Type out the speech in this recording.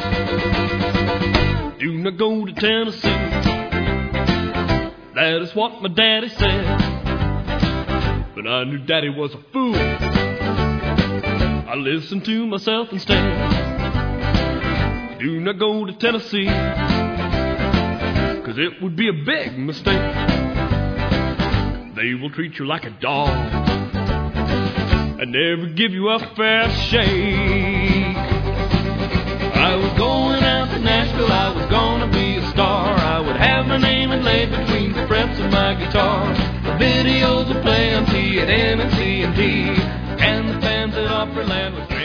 Do not go to Tennessee. That is what my daddy said. But I knew daddy was a fool. I listened to myself instead. Do not go to Tennessee, 'cause it would be a big mistake. They will treat you like a dog and never give you a fair shake. I was going out to Nashville, I was gonna be a star. I would have my name inlaid between the frets of my guitar. The videos would play on TNN and CNT, and the fans at Opryland would